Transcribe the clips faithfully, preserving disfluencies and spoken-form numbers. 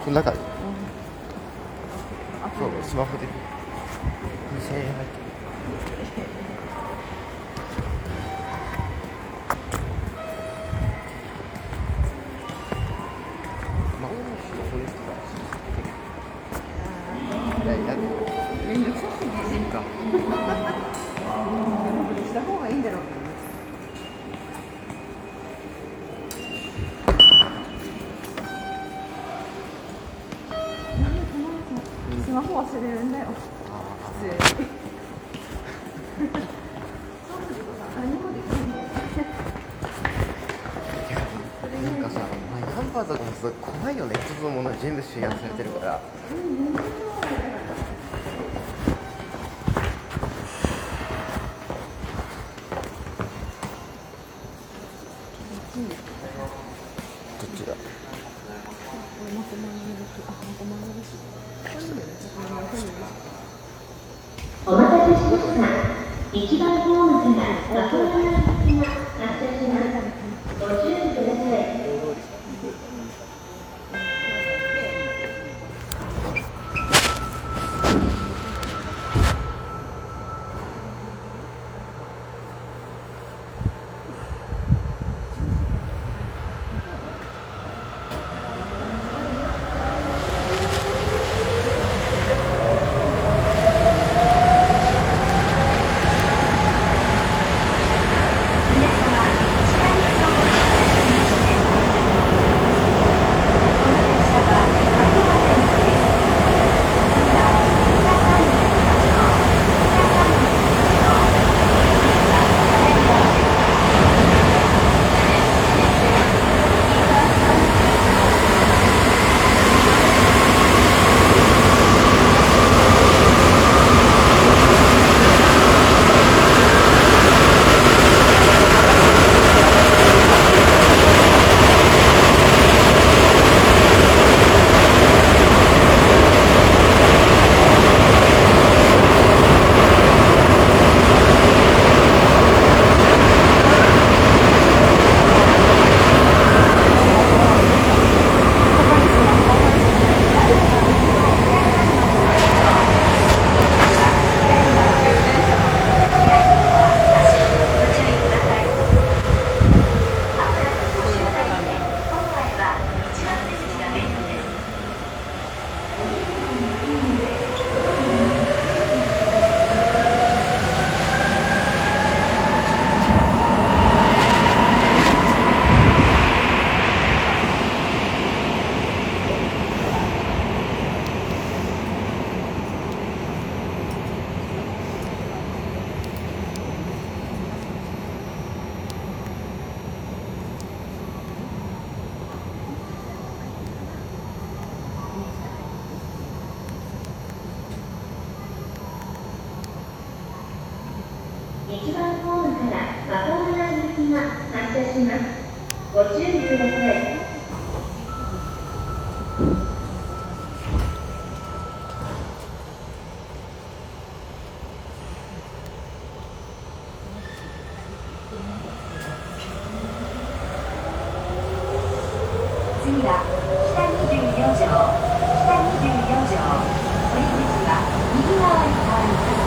の中で、そうスマホでにせんえん入ってる。まあ俺もそういう人だし、いやいやめんどくさすぎてねかした方がいいんだろうけどね。スマホ忘れるんだよ。普通に。何もできないんだよ。 なんかさ、前ナンバーとかもすごい怖いよね。一つのものに全部集約されてるから。どっちだ。 お待たせしました。一番ホームから和光の列が発車します。ご注意ください。一番ホームから和光の行きが発車します。ご注意ください。次は北にじゅうよん条、北にじゅうよん条、降り口は右側に変わります。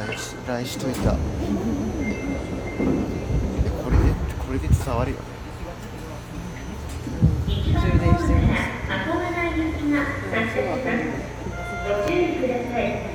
来しといた。でこれでこれで伝わるよね。 充電してみます。 まとまらない雪が発生します。ご注意ください。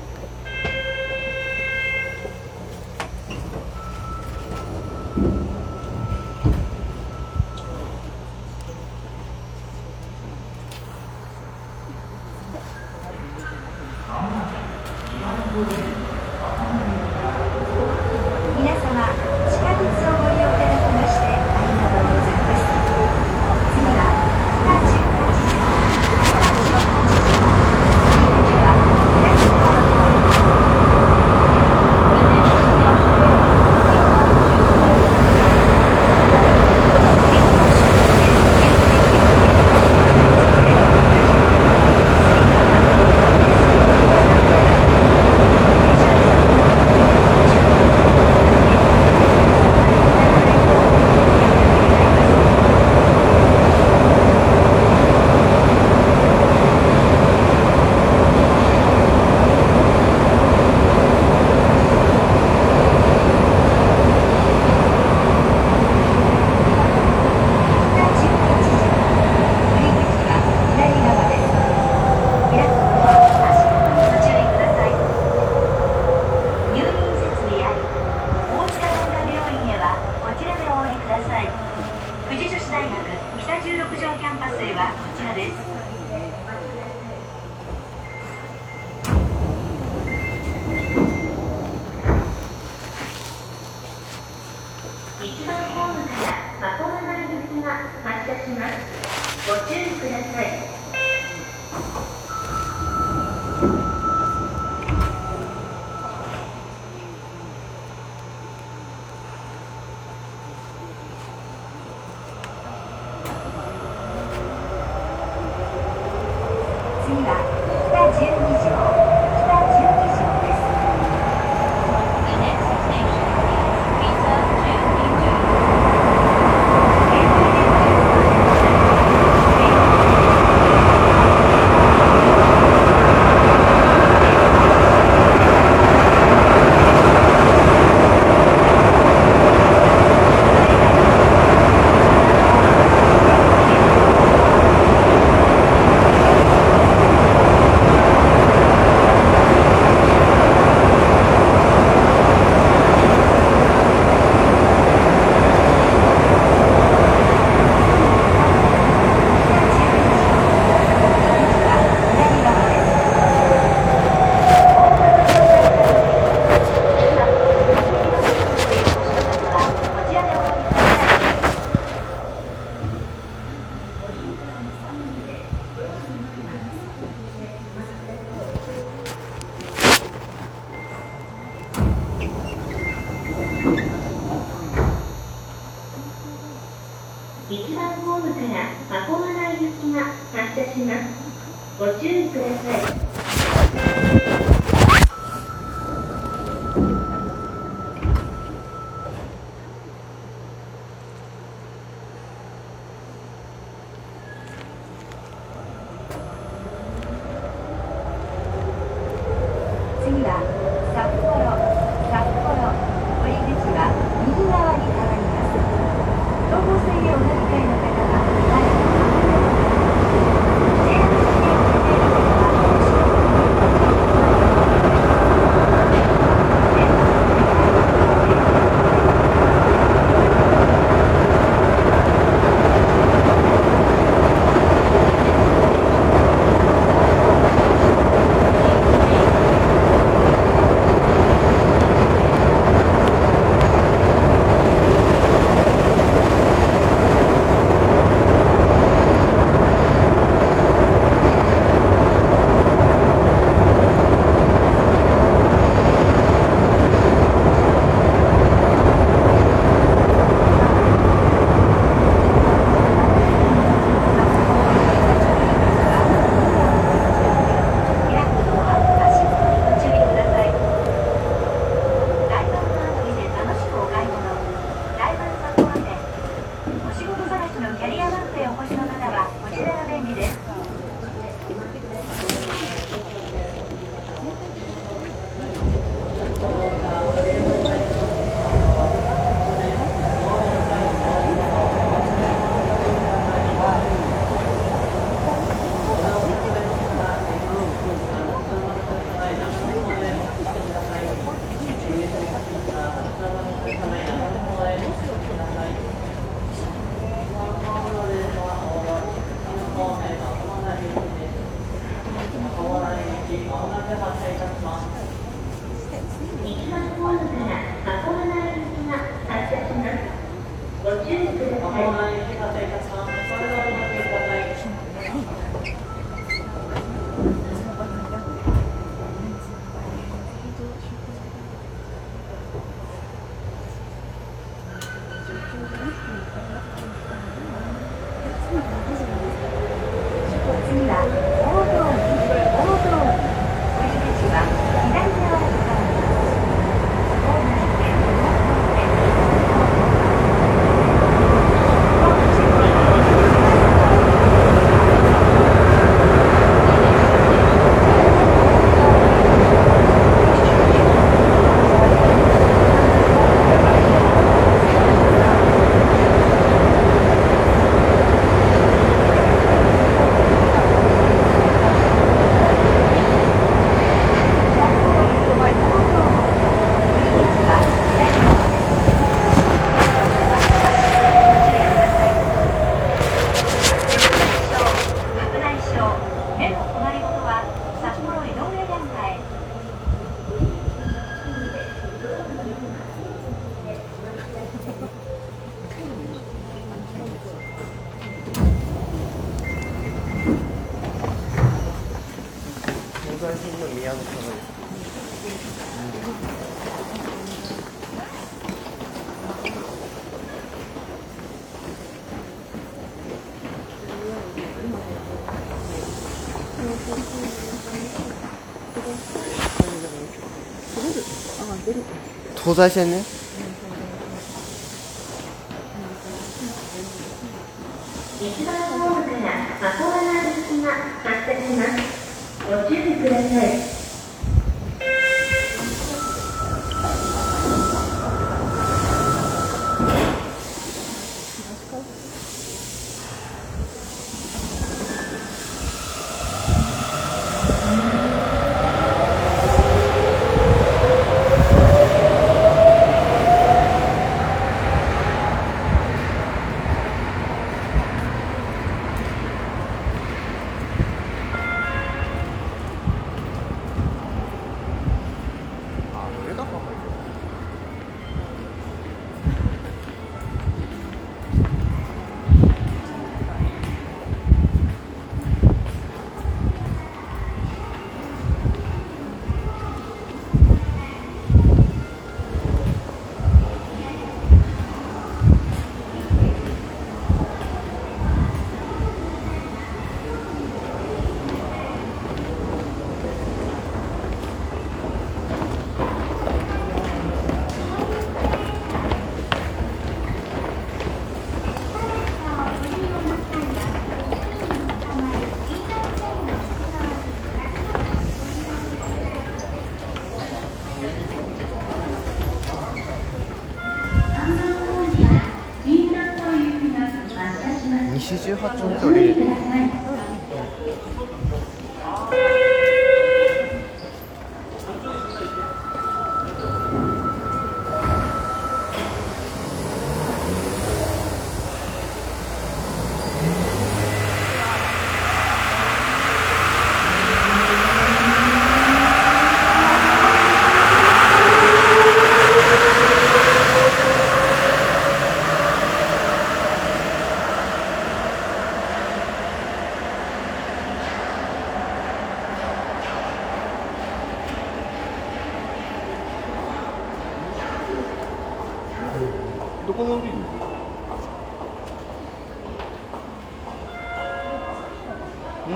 皆様、地下鉄をご利用いただきましてありがとうございます。次は北じゅうはちじょう、北じゅうはちじょう、次は東側一番ホームからまともな雪が発車します。ご注意ください。次は北じゅうにじょう、北じゅうにじょうです。一番ホームからまとまらない雪が発車します。ご注意ください。次は札幌、札幌、降り口は右側に変わります。東方線へお乗り換えの方は前のジェイアール 指定を出ている方は後ろ次は大通り、大通り。お出口は左側へ向かいます。大内線東西線の宮の坂です。東西線ね。 一番ホームからまともな列車が発車します。ご注意ください。 西じゅうはち丁目とれる。どこの降りるの？うん。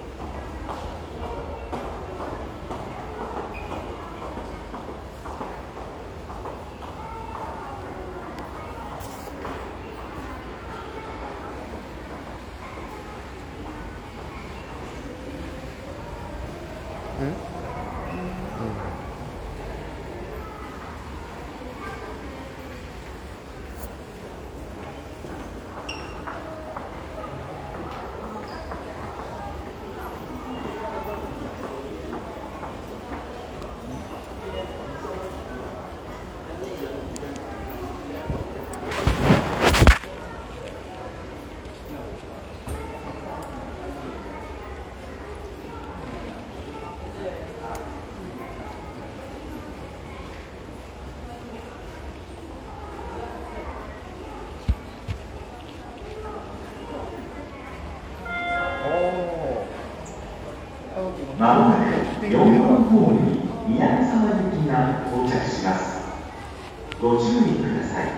うん？ まもなくよんばんホールに宮根沢行きが到着します。ご注意ください。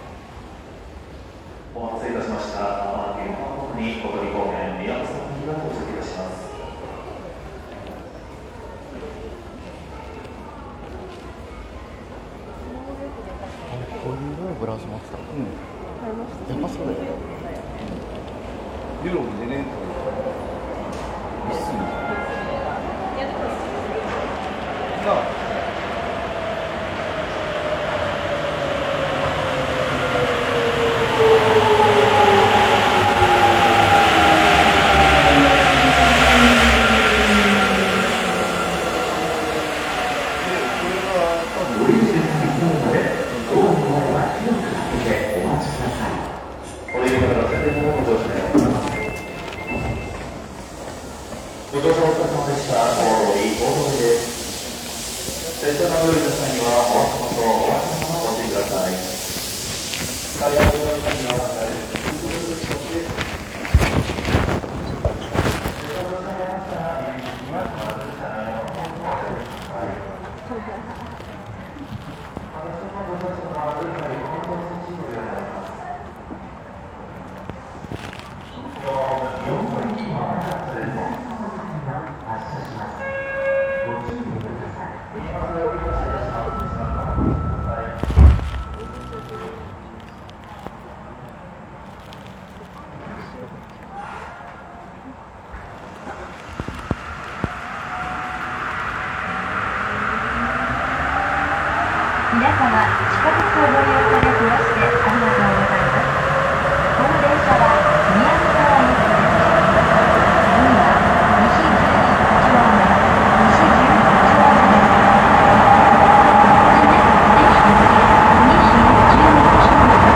お待たせいたしました。まもなくよんばんホールに小鳥高原宮根沢行きが到着いたします。 こういうのをブラウス持ってたの。うん。やっぱそうだよね。 ユーロでね、リスン。 ご乗車お疲れ様でした。大通り大通りです。列車が乗る際にはお足元お足元をご注意ください。タイヤを乗る際には大丈夫。 皆様、地下鉄をご利用いただきましてありがとうございます。この電車は宮根沢行きです。次は西じゅういち丁目、西じゅうはち丁目です。The next station is西じゅういち丁目です。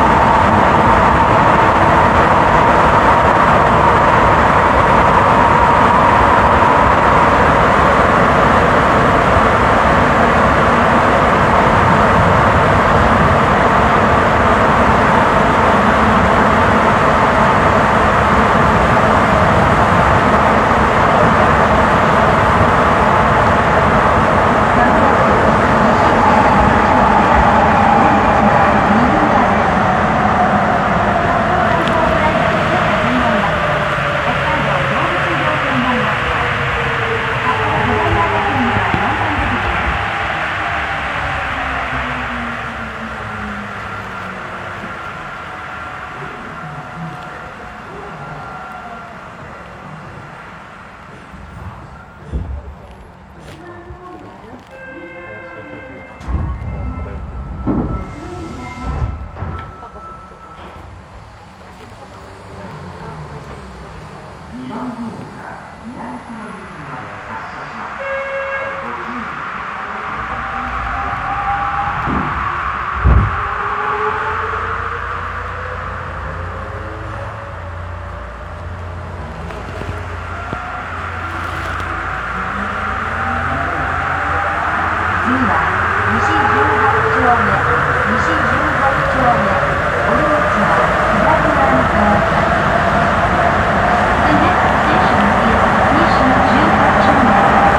次は西じゅうはち丁目、西じゅうろく丁目、お出口は左側に変わります。The next station is 西じゅうはち丁目。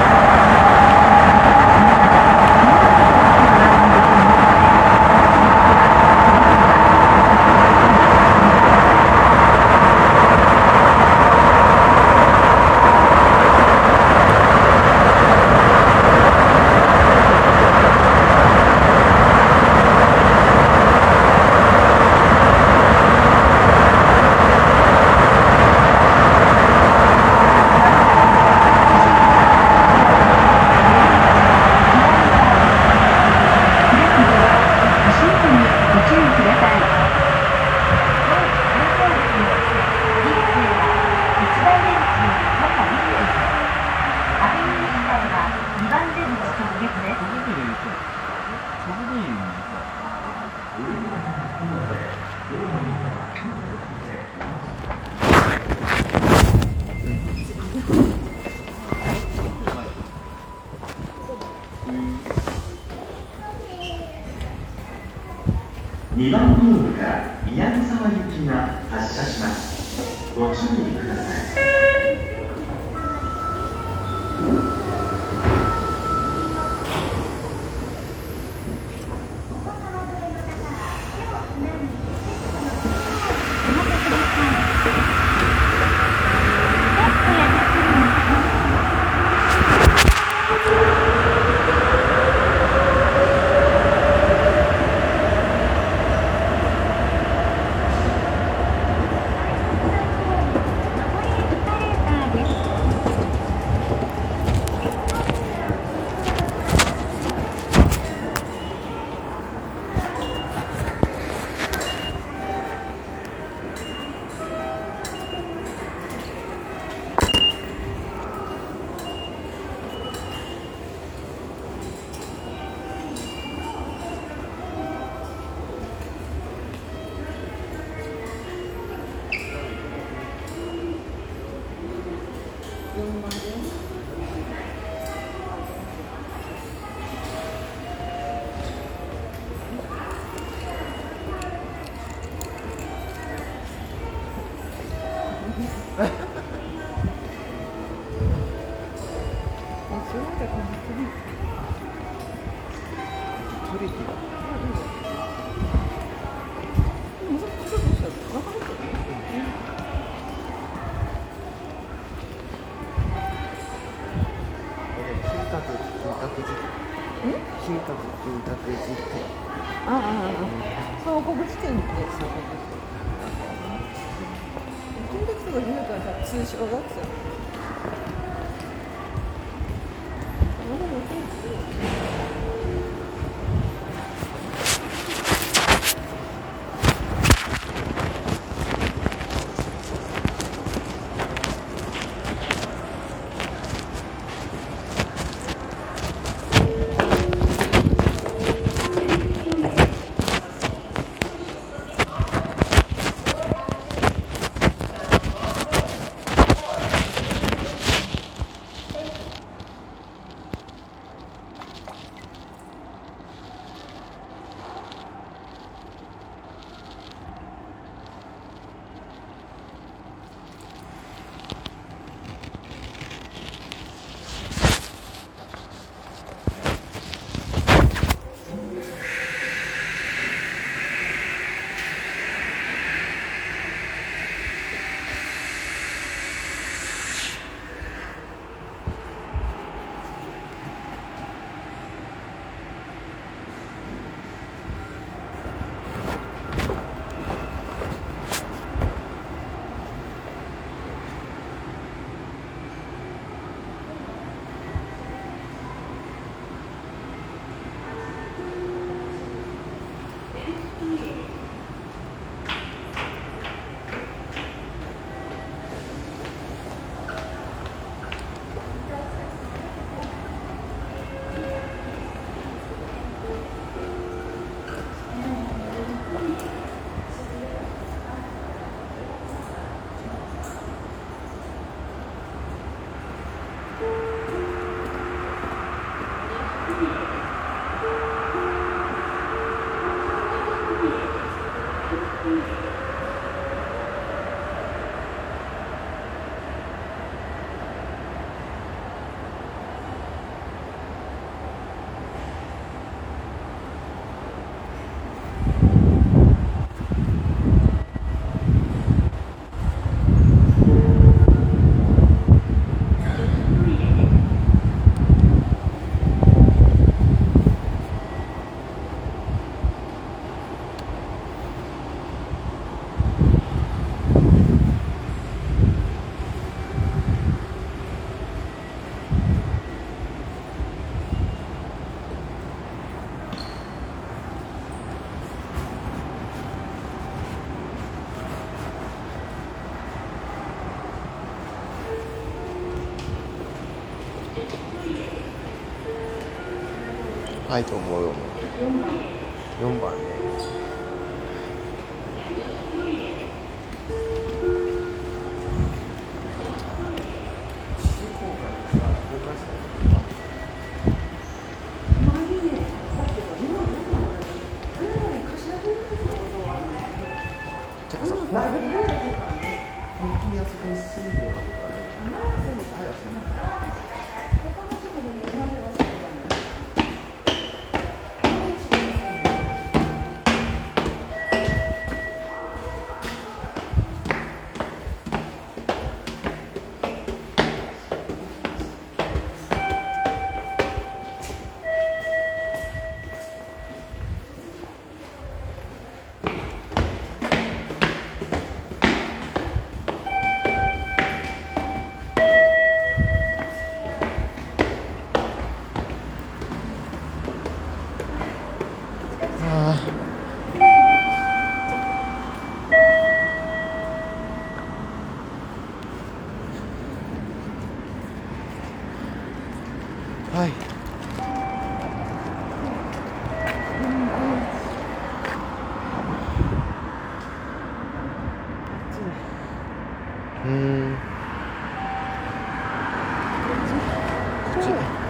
にばんホームから宮根沢行きが発車します。ご注意ください。 ごいだから本当に取り木がでもそれどうしたの？分かるけどね。 金閣金閣寺うん？ 金閣金閣寺ってああああ、そう国地点ってそう国地点。金閣とか言うからさ、通称がさ。 はいと思うよ。よんばんね。てかさ、本当にあそこに住んでるのとかね。はい。うーん。こっち。